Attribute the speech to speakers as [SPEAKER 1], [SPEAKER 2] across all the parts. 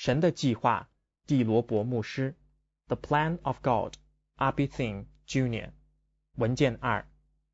[SPEAKER 1] 神的计划，蒂罗伯牧师 The Plan of God, R.B. Thing, Jr. 文件2。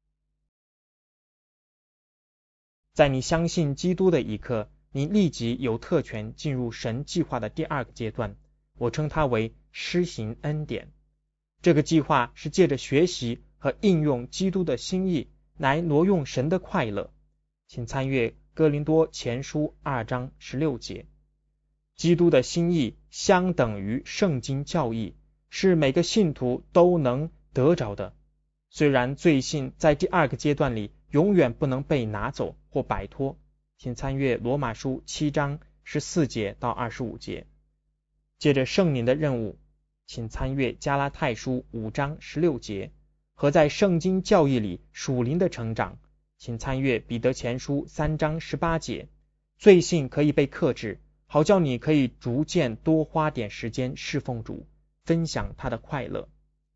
[SPEAKER 1] 在你相信基督的一刻，你立即有特权进入神计划的第二个阶段，我称它为施行恩典。这个计划是借着学习和应用基督的心意来挪用神的快乐。请参阅哥林多前书2章16节。基督的心意相等于圣经教义，是每个信徒都能得着的。虽然罪性在第二个阶段里永远不能被拿走或摆脱，请参阅罗马书7章14节到25节。借着圣灵的任务，请参阅加拉太书5章16节，和在圣经教义里属灵的成长，请参阅彼得前书3章18节。罪性可以被克制，好叫你可以逐渐多花点时间侍奉主，分享他的快乐。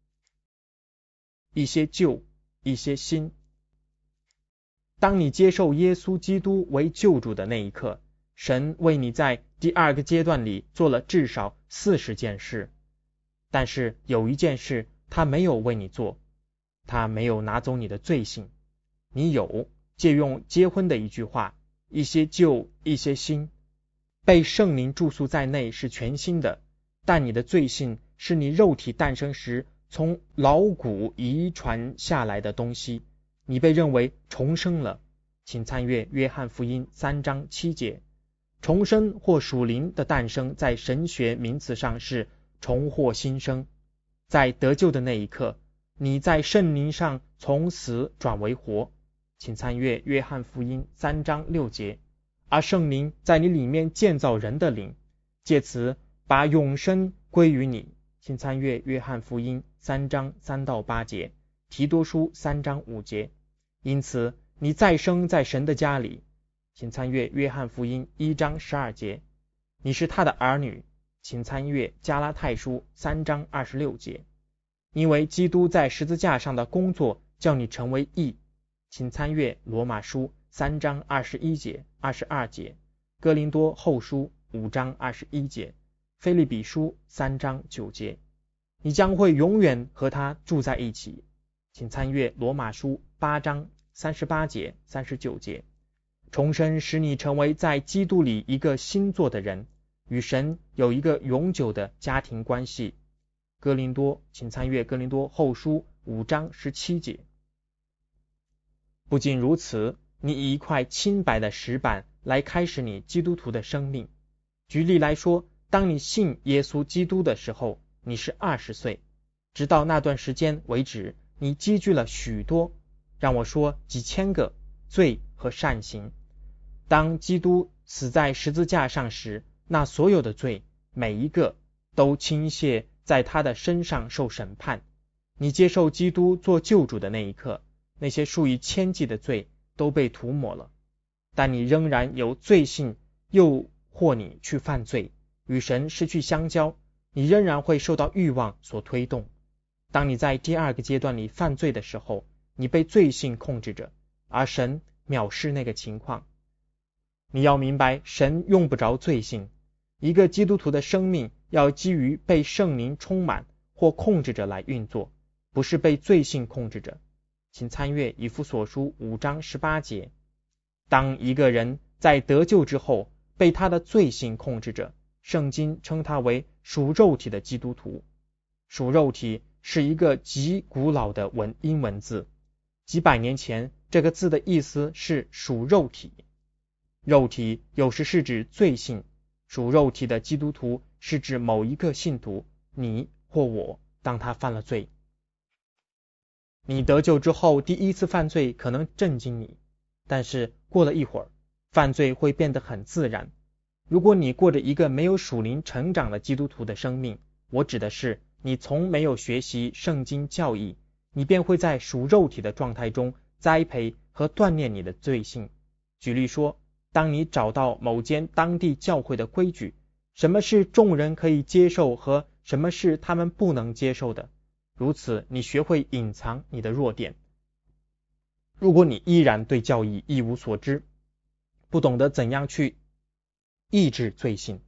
[SPEAKER 1] 一些旧，一些新。当你接受耶稣基督为救主的那一刻，神为你在第二个阶段里做了至少40件事，但是有一件事他没有为你做，他没有拿走你的罪性。你有，借用结婚的一句话，一些旧，一些新。被圣灵住宿在内是全新的，但你的罪性是你肉体诞生时从老骨遗传下来的东西，你被认为重生了。请参阅约翰福音3章7节。重生或属灵的诞生在神学名词上是重获新生。在得救的那一刻，你在圣灵上从死转为活。请参阅约翰福音3章6节。而圣灵在你里面建造人的灵，借此把永生归于你。请参阅约翰福音3章3到8节，提多书3章5节。因此你再生在神的家里。请参阅约翰福音1章12节。你是他的儿女。请参阅加拉太书3章26节。因为基督在十字架上的工作叫你成为义。请参阅罗马书3章21节、22节，哥林多后书5章21节，腓立比书3章9节。你将会永远和他住在一起。请参阅罗马书8章38节、39节。重生使你成为在基督里一个新造的人，与神有一个永久的家庭关系。哥林多，请参阅哥林多后书5章17节。不仅如此，你以一块清白的石板来开始你基督徒的生命。举例来说，当你信耶稣基督的时候，你是20岁，直到那段时间为止，你积聚了许多，让我说几千个罪和善行。当基督死在十字架上时，那所有的罪，每一个都倾泻在他的身上受审判。你接受基督做救主的那一刻，那些数以千计的罪都被涂抹了，但你仍然有罪性诱惑你去犯罪，与神失去相交，你仍然会受到欲望所推动。当你在第二个阶段里犯罪的时候，你被罪性控制着，而神藐视那个情况。你要明白，神用不着罪性。一个基督徒的生命要基于被圣灵充满或控制着来运作，不是被罪性控制着。请参阅以弗所书5章18节。当一个人在得救之后被他的罪性控制着，圣经称他为属肉体的基督徒。属肉体是一个极古老的英文字，几百年前这个字的意思是属肉体。肉体有时是指罪性，属肉体的基督徒是指某一个信徒，你或我，当他犯了罪。你得救之后第一次犯罪可能震惊你，但是过了一会儿，犯罪会变得很自然。如果你过着一个没有属灵成长的基督徒的生命，我指的是你从没有学习圣经教义，你便会在属肉体的状态中栽培和锻炼你的罪性。举例说，当你找到某间当地教会的规矩，什么是众人可以接受和什么是他们不能接受的，如此你学会隐藏你的弱点。如果你依然对教义一无所知，不懂得怎样去抑制罪性，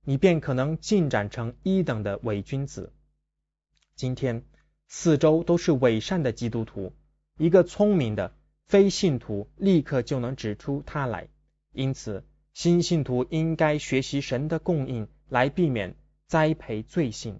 [SPEAKER 1] 你便可能进展成一等的伪君子。今天四周都是伪善的基督徒，一个聪明的非信徒立刻就能指出他来。因此新信徒应该学习神的供应，来避免栽培罪性。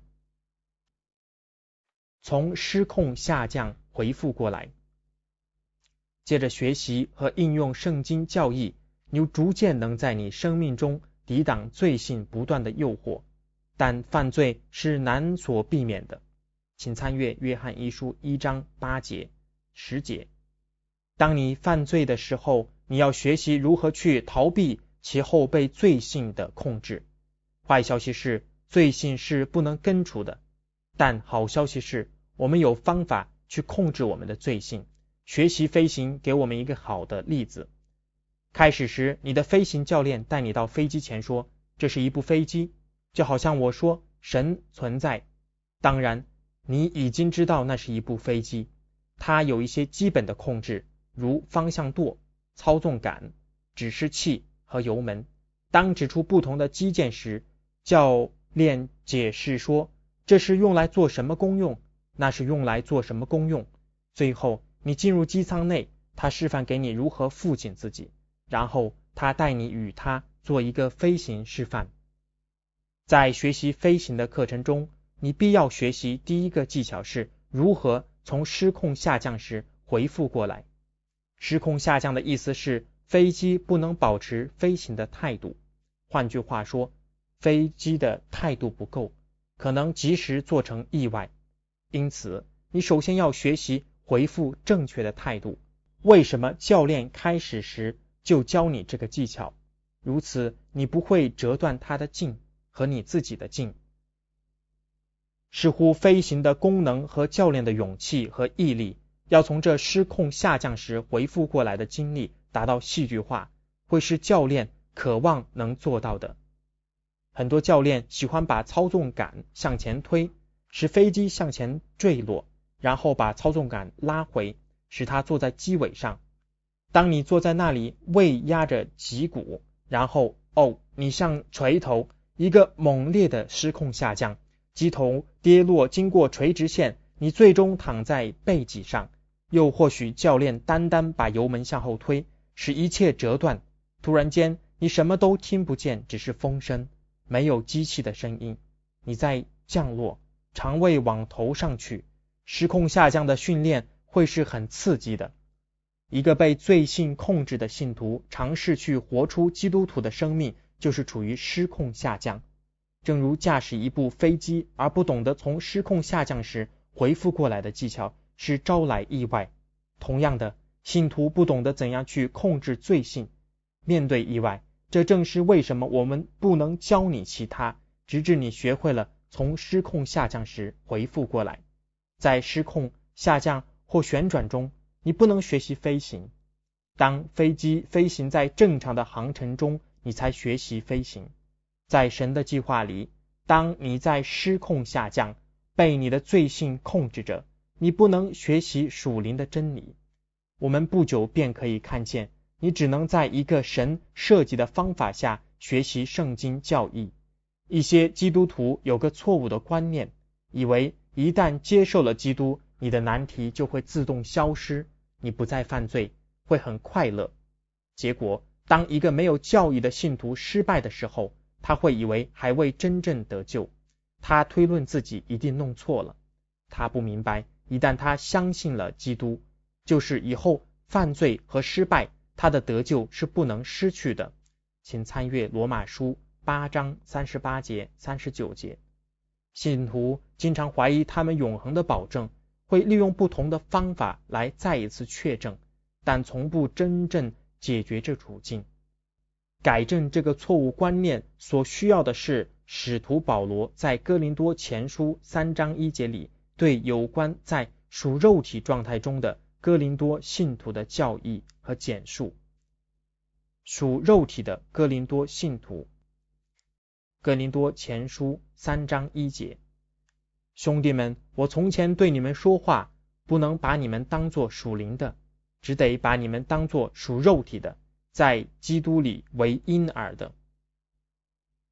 [SPEAKER 1] 从失控下降回复过来，借着学习和应用圣经教义，你逐渐能在你生命中抵挡罪性不断的诱惑，但犯罪是难所避免的。请参阅约翰一书1章8节、10节。当你犯罪的时候，你要学习如何去逃避其后被罪性的控制。坏消息是，罪性是不能根除的，但好消息是，我们有方法去控制我们的罪性。学习飞行给我们一个好的例子。开始时，你的飞行教练带你到飞机前说，这是一部飞机，就好像我说神存在。当然，你已经知道那是一部飞机，它有一些基本的控制，如方向舵、操纵杆、指示器和油门。当指出不同的机件时，教练解释说，这是用来做什么功用，那是用来做什么功用。最后你进入机舱内，他示范给你如何负紧自己，然后他带你与他做一个飞行示范。在学习飞行的课程中，你必要学习第一个技巧是如何从失控下降时回复过来。失控下降的意思是飞机不能保持飞行的态度，换句话说，飞机的态度不够，可能及时做成意外。因此你首先要学习回复正确的态度。为什么教练开始时就教你这个技巧？如此你不会折断他的劲和你自己的劲。似乎飞行的功能和教练的勇气和毅力，要从这失控下降时回复过来的经历达到戏剧化，会是教练渴望能做到的。很多教练喜欢把操纵杆向前推，使飞机向前坠落，然后把操纵杆拉回，使它坐在机尾上。当你坐在那里，胃压着脊骨，然后你像锤头，一个猛烈的失控下降，机头跌落经过垂直线，你最终躺在背脊上。又或许教练单单把油门向后推，使一切折断，突然间你什么都听不见，只是风声，没有机器的声音。你在降落，肠胃往头上去。失控下降的训练会是很刺激的。一个被罪性控制的信徒尝试去活出基督徒的生命，就是处于失控下降。正如驾驶一部飞机而不懂得从失控下降时回复过来的技巧，是招来意外。同样的，信徒不懂得怎样去控制罪性，面对意外。这正是为什么我们不能教你其他，直至你学会了从失控下降时回复过来。在失控下降或旋转中，你不能学习飞行。当飞机飞行在正常的航程中，你才学习飞行。在神的计划里，当你在失控下降，被你的罪性控制着，你不能学习属灵的真理。我们不久便可以看见，你只能在一个神设计的方法下学习圣经教义。一些基督徒有个错误的观念，以为一旦接受了基督，你的难题就会自动消失，你不再犯罪，会很快乐。结果，当一个没有教义的信徒失败的时候，他会以为还未真正得救，他推论自己一定弄错了。他不明白，一旦他相信了基督，就是以后犯罪和失败，他的得救是不能失去的。请参阅罗马书8章38节、39节。信徒经常怀疑他们永恒的保证，会利用不同的方法来再一次确证，但从不真正解决这处境。改正这个错误观念所需要的是使徒保罗在哥林多前书3章1节里对有关在属肉体状态中的哥林多信徒的教义和简述。属肉体的哥林多信徒，哥林多前书3章1节。兄弟们，我从前对你们说话，不能把你们当作属灵的，只得把你们当作属肉体的，在基督里为婴儿的。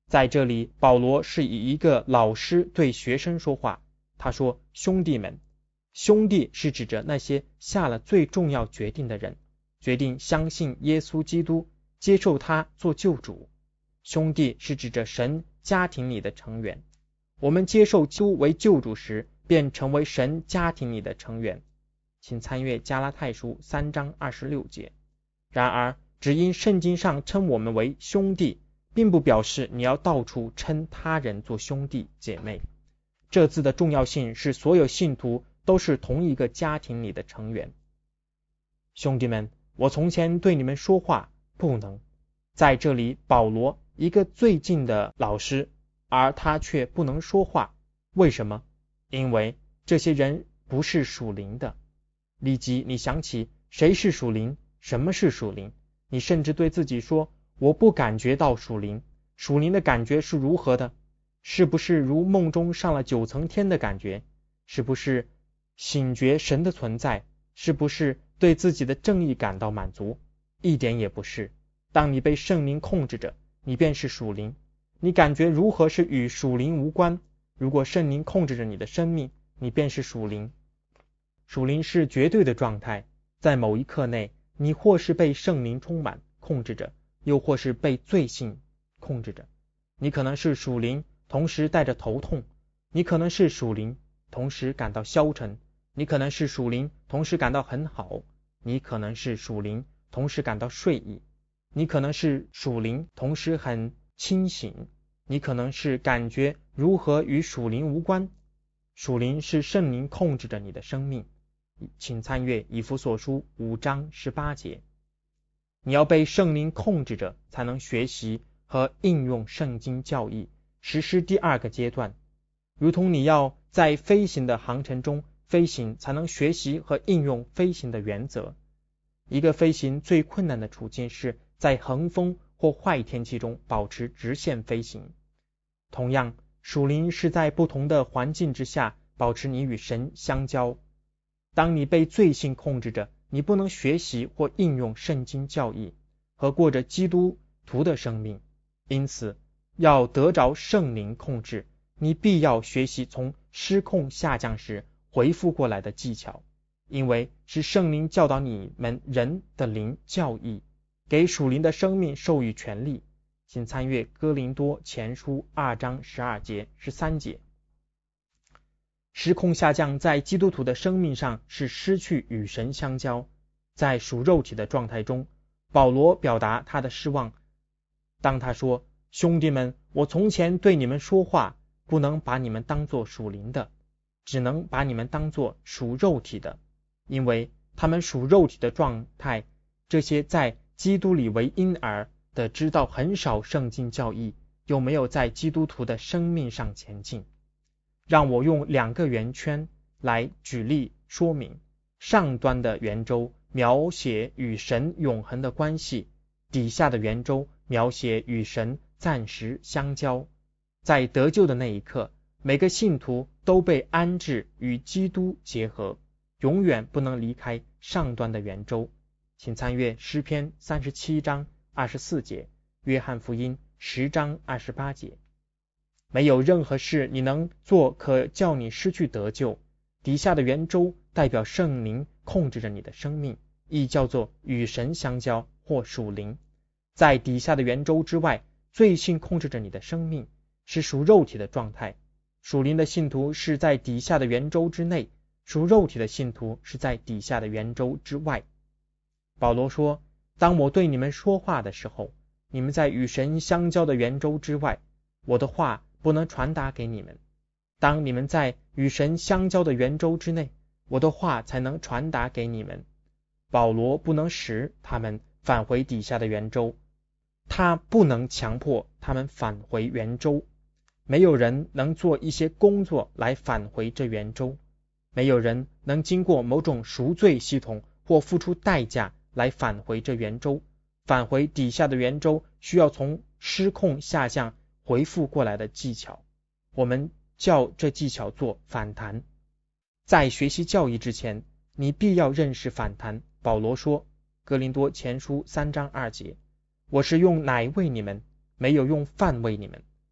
[SPEAKER 1] 在这里，保罗是以一个老师对学生说话，他说：兄弟们。兄弟是指着那些下了最重要决定的人，决定相信耶稣基督，接受他做救主。兄弟是指着神家庭里的成员，我们接受基督为救主时，便成为神家庭里的成员。请参阅加拉太书3章26节。然而，只因圣经上称我们为兄弟，并不表示你要到处称他人做兄弟姐妹。这字的重要性是所有信徒都是同一个家庭里的成员。兄弟们，我从前对你们说话不能。在这里，保罗一个最近的老师，而他却不能说话。为什么？因为这些人不是属灵的。立即你想起谁是属灵，什么是属灵，你甚至对自己说，我不感觉到属灵。属灵的感觉是如何的？是不是如梦中上了9层天的感觉？是不是醒觉神的存在？是不是对自己的正义感到满足？一点也不是。当你被圣灵控制着，你便是属灵。你感觉如何是与属灵无关。如果圣灵控制着你的生命，你便是属灵。属灵是绝对的状态，在某一刻内，你或是被圣灵充满控制着，又或是被罪性控制着。你可能是属灵，同时带着头痛；你可能是属灵，同时感到消沉；你可能是属灵，同时感到很好；你可能是属灵，同时感到睡意；你可能是属灵，同时很清醒；你可能是感觉如何与属灵无关。属灵是圣灵控制着你的生命。请参阅以弗所书5章18节。你要被圣灵控制着，才能学习和应用圣经教义，实施第2个阶段。如同你要在飞行的航程中飞行，才能学习和应用飞行的原则。一个飞行最困难的处境是在横风或坏天气中保持直线飞行。同样，属灵是在不同的环境之下保持你与神相交。当你被罪性控制着，你不能学习或应用圣经教义和过着基督徒的生命。因此，要得着圣灵控制，你必要学习从失控下降时回复过来的技巧，因为是圣灵教导你们人的灵教义，给属灵的生命授予权利。请参阅哥林多前书2章12节、13节。失控下降在基督徒的生命上是失去与神相交。在属肉体的状态中，保罗表达他的失望。当他说，兄弟们，我从前对你们说话，不能把你们当作属灵的，只能把你们当作属肉体的，因为他们属肉体的状态，这些在基督里为婴儿的知道很少圣经教义，又没有在基督徒的生命上前进。让我用2个圆圈来举例说明。上端的圆周描写与神永恒的关系，底下的圆周描写与神暂时相交。在得救的那一刻，每个信徒都被安置与基督结合，永远不能离开上端的圆周。请参阅诗篇37章24节，约翰福音10章28节。没有任何事你能做可叫你失去得救。底下的圆周代表圣灵控制着你的生命，亦叫做与神相交或属灵。在底下的圆周之外，罪性控制着你的生命，是属肉体的状态。属灵的信徒是在底下的圆周之内，属肉体的信徒是在底下的圆周之外。保罗说，当我对你们说话的时候，你们在与神相交的圆周之外，我的话不能传达给你们。当你们在与神相交的圆周之内，我的话才能传达给你们。保罗不能使他们返回底下的圆周，他不能强迫他们返回圆周。没有人能做一些工作来返回这圆周，没有人能经过某种赎罪系统或付出代价来返回这圆周。返回底下的圆周需要从失控下降回复过来的技巧，我们叫这技巧做反弹。在学习教义之前，你必要认识反弹。保罗说，哥林多前书3章2节，我是用奶喂你们，没有用饭喂你们，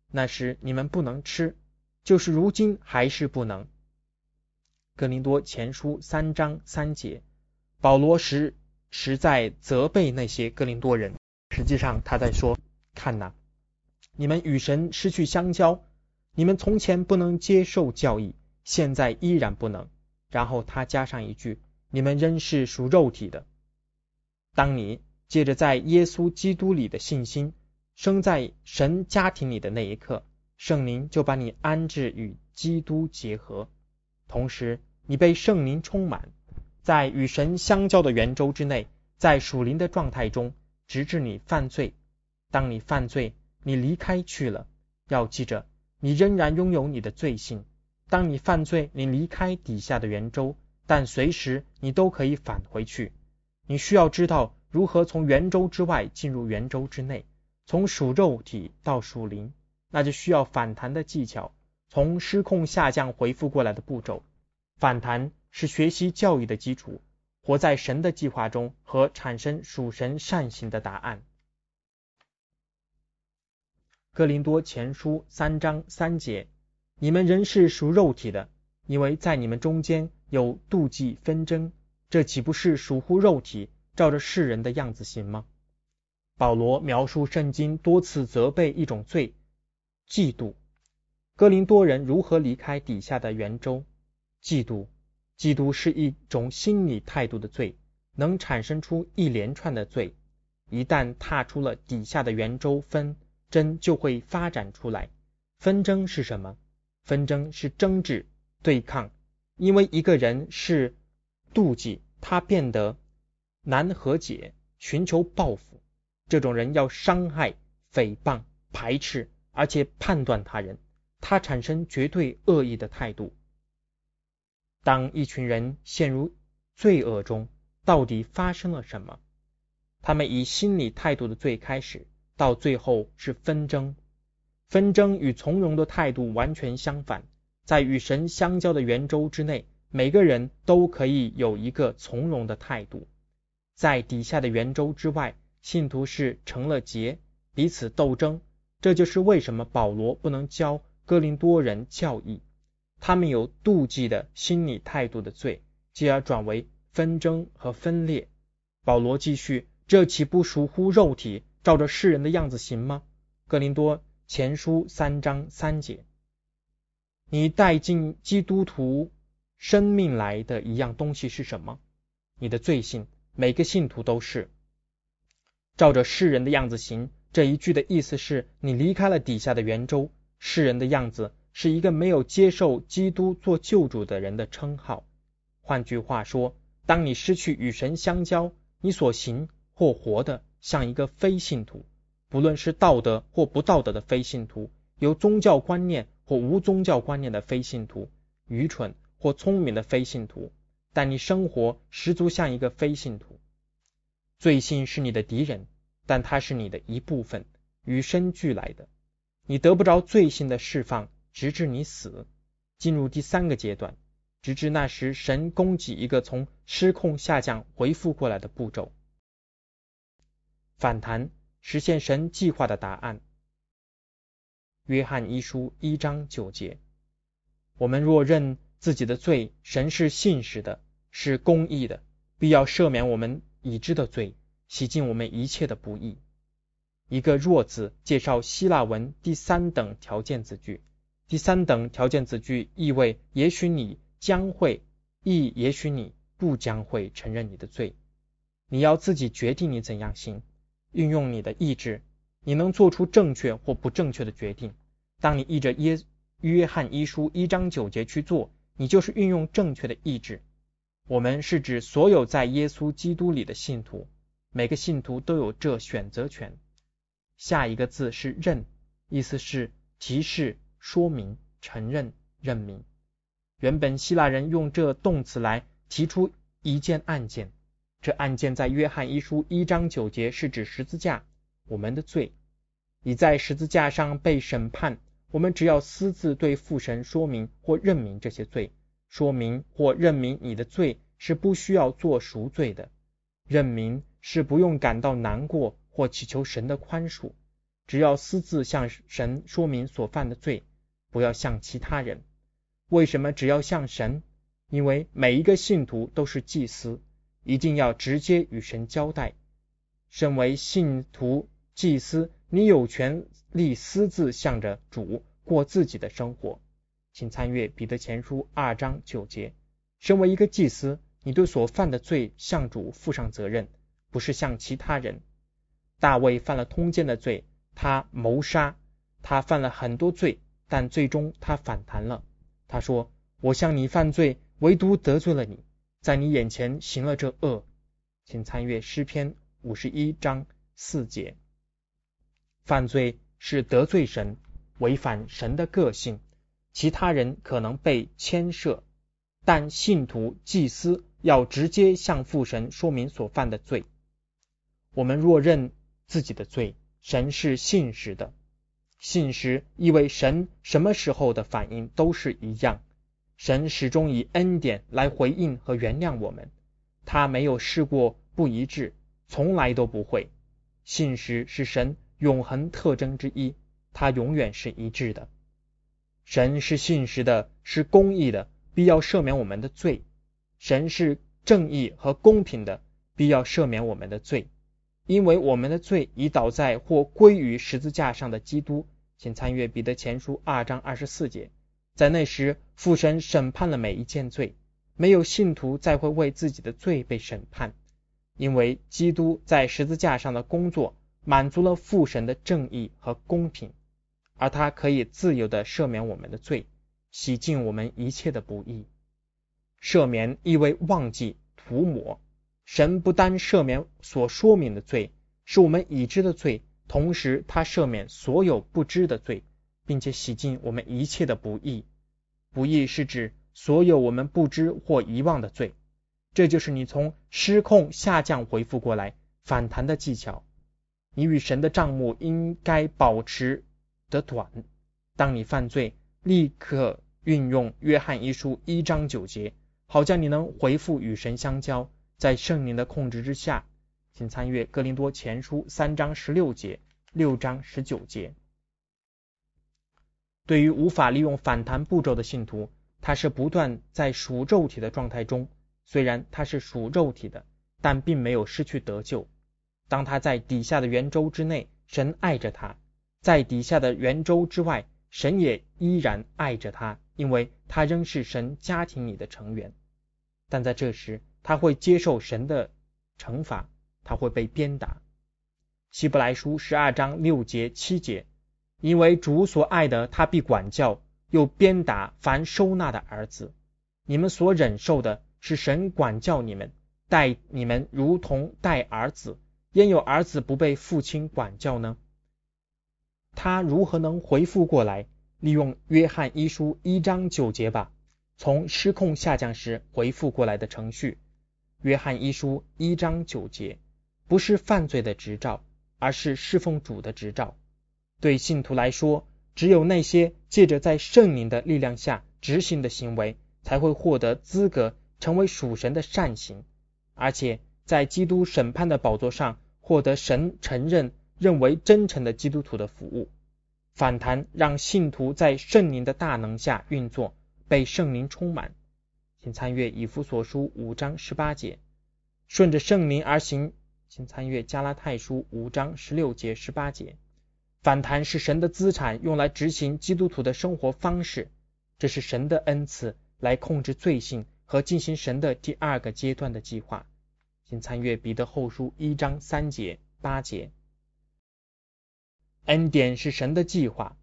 [SPEAKER 1] 那时你们不能吃，就是如今还是不能。哥林多前书3章3节，保罗实在责备那些哥林多人，实际上他在说，看哪，你们与神失去相交，你们从前不能接受教义，现在依然不能。然后他加上一句，你们仍是属肉体的。当你借着在耶稣基督里的信心生在神家庭里的那一刻，圣灵就把你安置与基督结合，同时你被圣灵充满，在与神相交的圆周之内，在属灵的状态中，直至你犯罪。当你犯罪，你离开去了，要记着你仍然拥有你的罪性。当你犯罪，你离开底下的圆周，但随时你都可以返回去。你需要知道如何从圆周之外进入圆周之内，从属肉体到属灵，那就需要反弹的技巧，从失控下降回复过来的步骤。反弹是学习教育的基础，活在神的计划中和产生属神善行的答案。哥林多前书3章3节，你们仍是属肉体的，因为在你们中间有妒忌纷争，这岂不是属乎肉体，照着世人的样子行吗？保罗描述圣经多次责备一种罪，嫉妒。哥林多人如何离开底下的圆周？嫉妒是一种心理态度的罪，能产生出一连串的罪。一旦踏出了底下的圆周，纷争就会发展出来。纷争是什么？纷争是争执、对抗。因为一个人是妒忌，他变得难和解，寻求报复。这种人要伤害、诽谤、排斥，而且判断他人，他产生绝对恶意的态度。当一群人陷入罪恶中，到底发生了什么？他们以心理态度的罪开始，到最后是纷争。纷争与从容的态度完全相反。在与神相交的圆周之内，每个人都可以有一个从容的态度。在底下的圆周之外，信徒是成了结，彼此斗争。这就是为什么保罗不能教哥林多人教义。他们有妒忌的心理态度的罪，继而转为纷争和分裂。保罗继续，这岂不属乎肉体，照着世人的样子行吗？哥林多前书3章3节。你带进基督徒生命来的一样东西是什么？你的罪性。每个信徒都是照着世人的样子行。这一句的意思是你离开了底下的圆周。世人的样子是一个没有接受基督做救主的人的称号。换句话说，当你失去与神相交，你所行或活的像一个非信徒，不论是道德或不道德的非信徒，有宗教观念或无宗教观念的非信徒，愚蠢或聪明的非信徒，但你生活十足像一个非信徒。罪性是你的敌人，但它是你的一部分，与生俱来的。你得不着罪性的释放，直至你死。进入第3个阶段，直至那时神供给一个从失控下降回复过来的步骤。反弹，实现神计划的答案。约翰一书1章9节，我们若认自己的罪，神是信实的，是公义的，必要赦免我们已知的罪，洗净我们一切的不义。一个若字介绍希腊文第3等条件子句。第3等条件子句意味也许你将会，亦也许你不将会承认你的罪。你要自己决定你怎样行，运用你的意志，你能做出正确或不正确的决定。当你依着约翰一书1章9节去做，你就是运用正确的意志。我们是指所有在耶稣基督里的信徒，每个信徒都有这选择权。下一个字是认，意思是提示、说明、承认、认明。原本希腊人用这动词来提出一件案件，这案件在约翰一书1章9节是指十字架，我们的罪。已在十字架上被审判，我们只要私自对父神说明或认明这些罪。说明或认明你的罪是不需要做赎罪的，认明是不用感到难过或祈求神的宽恕。 只要私自向神说明所犯的罪，不要向其他人。为什么只要向神？因为每一个信徒都是祭司，一定要直接与神交代。身为信徒祭司，你有权利私自向着主过自己的生活。请参阅彼得前书2章9节。身为一个祭司，你对所犯的罪向主负上责任，不是向其他人。大卫犯了通奸的罪，他谋杀，他犯了很多罪，但最终他反弹了。他说，我向你犯罪，唯独得罪了你，在你眼前行了这恶。请参阅诗篇51章4节。犯罪是得罪神，违反神的个性，其他人可能被牵涉，但信徒祭司要直接向父神说明所犯的罪。我们若认自己的罪，神是信实的。信实意味神什么时候的反应都是一样，神始终以恩典来回应和原谅我们，他没有试过不一致，从来都不会。信实是神永恒特征之一，它永远是一致的。神是信实的，是公义的，必要赦免我们的罪。神是正义和公平的，必要赦免我们的罪。因为我们的罪已倒在或归于十字架上的基督。请参阅彼得前书2章24节。在那时，父神审判了每一件罪，没有信徒再会为自己的罪被审判，因为基督在十字架上的工作满足了父神的正义和公平，而他可以自由地赦免我们的罪，洗净我们一切的不义。赦免意味忘记、涂抹。神不单赦免所说明的罪，是我们已知的罪，同时他赦免所有不知的罪，并且洗净我们一切的不义。不义是指所有我们不知或遗忘的罪。这就是你从失控下降回复过来反弹的技巧。你与神的账目应该保持得短。当你犯罪，立刻运用约翰一书1章9节，好叫你能回复与神相交，在圣灵的控制之下。请参阅哥林多前书3章16节、6章19节。对于无法利用反弹步骤的信徒，他是不断在属肉体的状态中，虽然他是属肉体的，但并没有失去得救。当他在底下的圆周之内，神爱着他；在底下的圆周之外，神也依然爱着他，因为他仍是神家庭里的成员。但在这时，他会接受神的惩罚，他会被鞭打。希伯来书12章6节7节，因为主所爱的，他必管教，又鞭打凡收纳的儿子。你们所忍受的，是神管教你们，待你们如同待儿子。焉有儿子不被父亲管教呢？他如何能回复过来？利用约翰一书1章9节吧，从失控下降时回复过来的程序。约翰一书1章9节，不是犯罪的执照，而是侍奉主的执照。对信徒来说，只有那些借着在圣灵的力量下执行的行为，才会获得资格成为属神的善行，而且在基督审判的宝座上获得神承认为真诚的基督徒的服务。反弹让信徒在圣灵的大能下运作，被圣灵充满。请参阅以弗所书5章18节。顺着圣灵而行，请参阅加拉太书5章16节18节。反弹是神的资产，用来执行基督徒的生活方式，这是神的恩赐，来控制罪性和进行神的第2个阶段的计划。请参阅彼得后书1章3节8节。恩典是神的计划，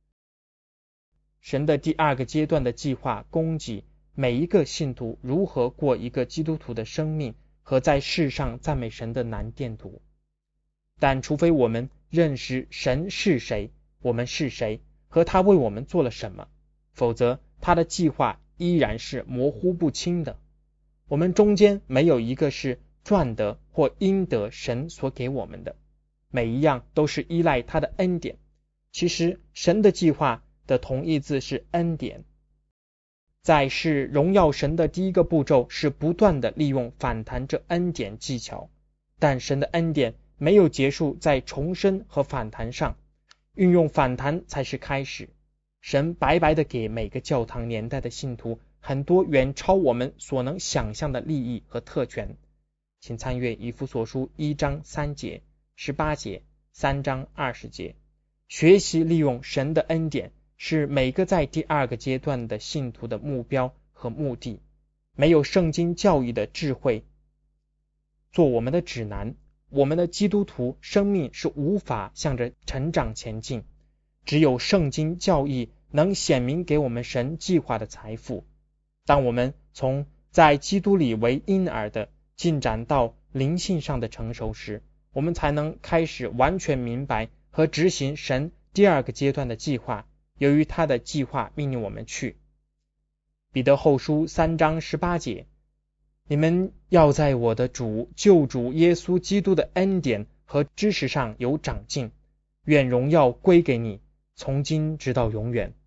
[SPEAKER 1] 神的第2个阶段的计划供给每一个信徒如何过一个基督徒的生命和在世上赞美神的难电图。但除非我们认识神是谁，我们是谁，和他为我们做了什么，否则他的计划依然是模糊不清的。我们中间没有一个是赚得或应得神所给我们的，每一样都是依赖他的恩典。其实神的计划的同义字是恩典。在世荣耀神的第1个步骤是不断的利用反弹这恩典技巧，但神的恩典没有结束在重生和反弹上， 运用反弹才是开始。神白白的给每个教堂年代的信徒很多远超我们所能想象的利益和特权。请参阅以弗所书1章3节、18节、3章20节。学习利用神的恩典是每个在第二个阶段的信徒的目标和目的。没有圣经教义的智慧做我们的指南，我们的基督徒生命是无法向着成长前进。只有圣经教义能显明给我们神计划的财富。当我们从在基督里为婴儿的进展到灵性上的成熟时，我们才能开始完全明白和执行神第二个阶段的计划，由于他的计划命令我们去。彼得后书3章18节，你们要在我的主救主耶稣基督的恩典和知识上有长进，愿荣耀归给你，从今直到永远。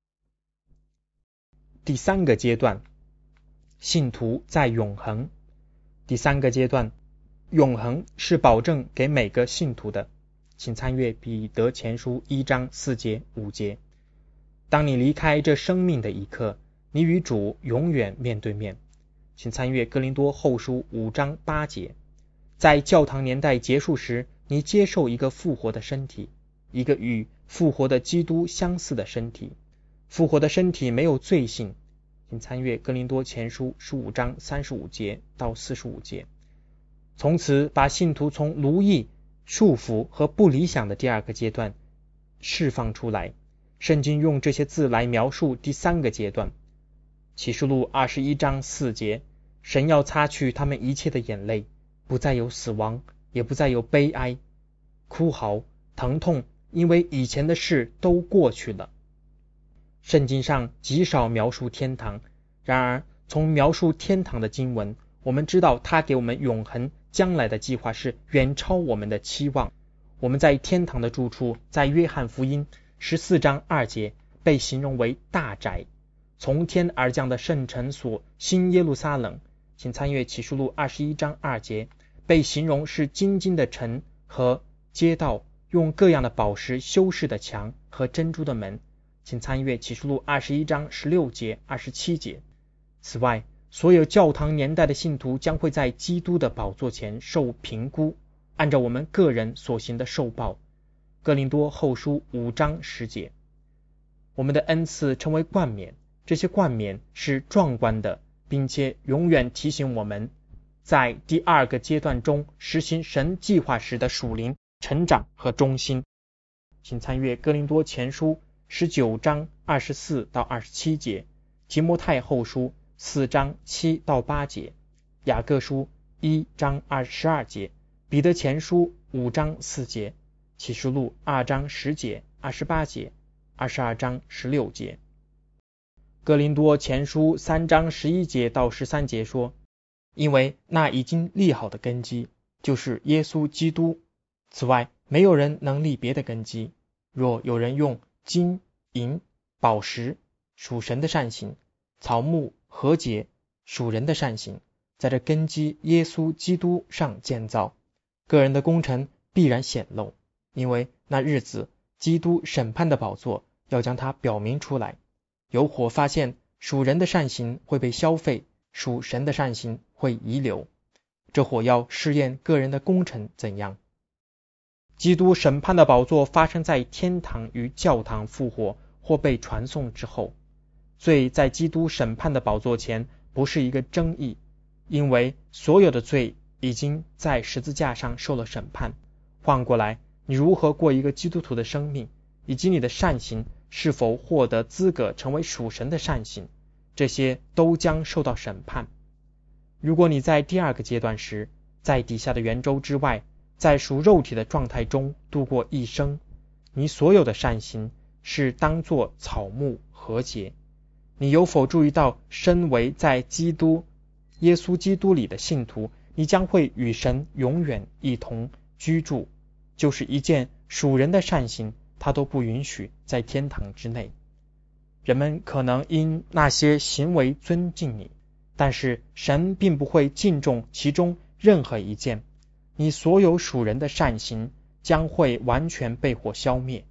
[SPEAKER 1] 第三个阶段，信徒在永恒。第三个阶段，永恒是保证给每个信徒的。请参阅彼得前书1章4节5节。当你离开这生命的一刻，你与主永远面对面。请参阅哥林多后书5章8节。在教堂年代结束时，你接受一个复活的身体，一个与复活的基督相似的身体。复活的身体没有罪性。请参阅哥林多前书15章35节到45节。从此把信徒从奴役、束缚和不理想的第二个阶段释放出来。圣经用这些字来描述第三个阶段。启示录21章4节，神要擦去他们一切的眼泪，不再有死亡，也不再有悲哀、哭嚎、疼痛，因为以前的事都过去了。圣经上极少描述天堂，然而从描述天堂的经文，我们知道他给我们永恒将来的计划是远超我们的期望。我们在天堂的住处，在约翰福音14章2节被形容为大宅，从天而降的圣城所新耶路撒冷。请参阅启示录21章2节，被形容是金金的城和街道，用各样的宝石修饰的墙和珍珠的门。请参阅启示录21章16节27节。此外，所有教堂年代的信徒将会在基督的宝座前受评估，按照我们个人所行的受报。哥林多后书5章10节。我们的恩赐称为冠冕，这些冠冕是壮观的，并且永远提醒我们在第二个阶段中实行神计划时的属灵成长和忠心。请参阅哥林多前书19章24到27节，提摩太后书4章7到8节，雅各书1章12节，彼得前书5章4节，启示录2章10节、28节、22章16节。哥林多前书3章11节到13节说，因为那已经立好的根基就是耶稣基督，此外没有人能立别的根基。若有人用金、银、宝石属神的善行，草木、禾秸属人的善行，在这根基耶稣基督上建造，个人的工程必然显露，因为那日子基督审判的宝座要将它表明出来。有火发现属人的善行会被消费，属神的善行会遗留，这火要试验个人的工程怎样。基督审判的宝座发生在天堂与教堂复活或被传送之后。罪在基督审判的宝座前不是一个争议，因为所有的罪已经在十字架上受了审判。换过来，你如何过一个基督徒的生命，以及你的善行是否获得资格成为属神的善行，这些都将受到审判。如果你在第二个阶段时，在底下的圆周之外，在属肉体的状态中度过一生，你所有的善行是当作草木禾秸。你有否注意到，身为在耶稣基督里的信徒，你将会与神永远一同居住，就是一件属人的善行，他都不允许在天堂之内。人们可能因那些行为尊敬你，但是神并不会敬重其中任何一件。你所有属人的善行将会完全被火消灭，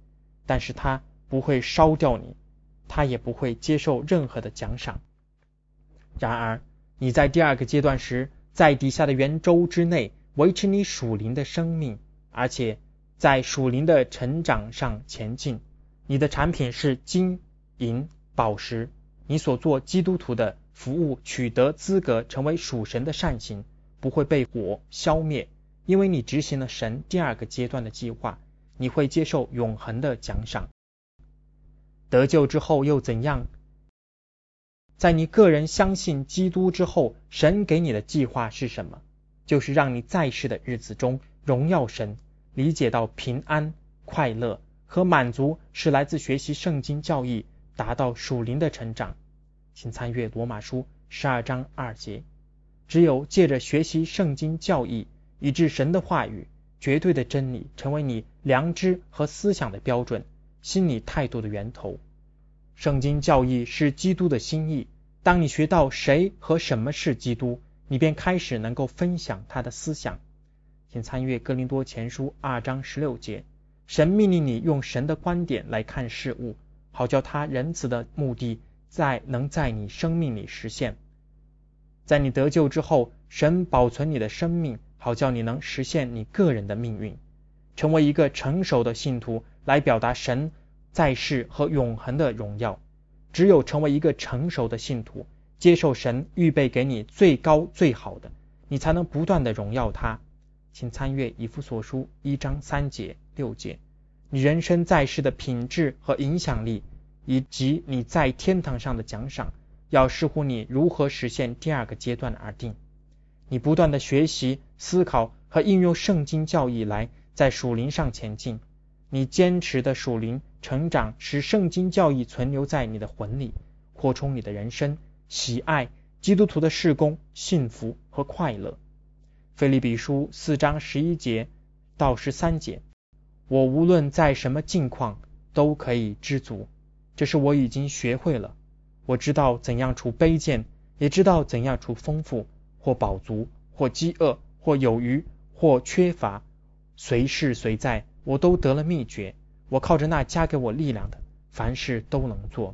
[SPEAKER 1] 但是他不会烧掉你，他也不会接受任何的奖赏。然而你在第二个阶段时，在底下的圆周之内维持你属灵的生命，而且在属灵的成长上前进。你的产品是金、银、宝石，你所做基督徒的服务取得资格成为属神的善行，不会被火消灭，因为你执行了神第二个阶段的计划，你会接受永恒的奖赏。得救之后又怎样？在你个人相信基督之后，神给你的计划是什么？就是让你在世的日子中荣耀神，理解到平安、快乐和满足是来自学习圣经教义，达到属灵的成长。请参阅罗马书12章2节。只有借着学习圣经教义，以致神的话语、绝对的真理成为你良知和思想的标准，心理态度的源头。圣经教义是基督的心意，当你学到谁和什么是基督，你便开始能够分享他的思想。请参阅哥林多前书2章16节。神命令你用神的观点来看事物，好叫他仁慈的目的能在你生命里实现。在你得救之后，神保存你的生命，好叫你能实现你个人的命运，成为一个成熟的信徒，来表达神在世和永恒的荣耀。只有成为一个成熟的信徒，接受神预备给你最高最好的，你才能不断的荣耀他。请参阅以弗所书1章3节6节。你人生在世的品质和影响力，以及你在天堂上的奖赏，要视乎你如何实现第二个阶段而定。你不断的学习、思考和应用圣经教义来在属灵上前进。你坚持的属灵成长，使圣经教义存留在你的魂里，扩充你的人生，喜爱基督徒的事工、幸福和快乐。腓立比书4章11节到13节。我无论在什么境况都可以知足，这是我已经学会了。我知道怎样处卑贱，也知道怎样处丰富，或饱足，或饥饿，或有余，或缺乏，随事随在，我都得了秘诀。我靠着那加给我力量的，凡事都能做。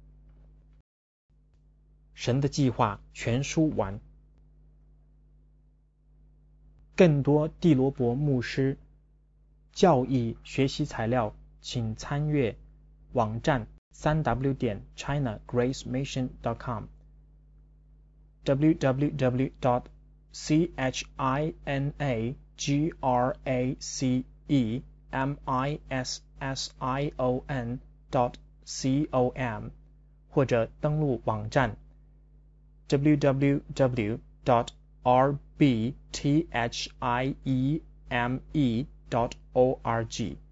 [SPEAKER 1] 神的计划全书完。更多蒂罗伯牧师教义学习材料，请参阅网站3w.chinagracemission.com www.chinagracemission.com 或者登录网站 www.rbthime.org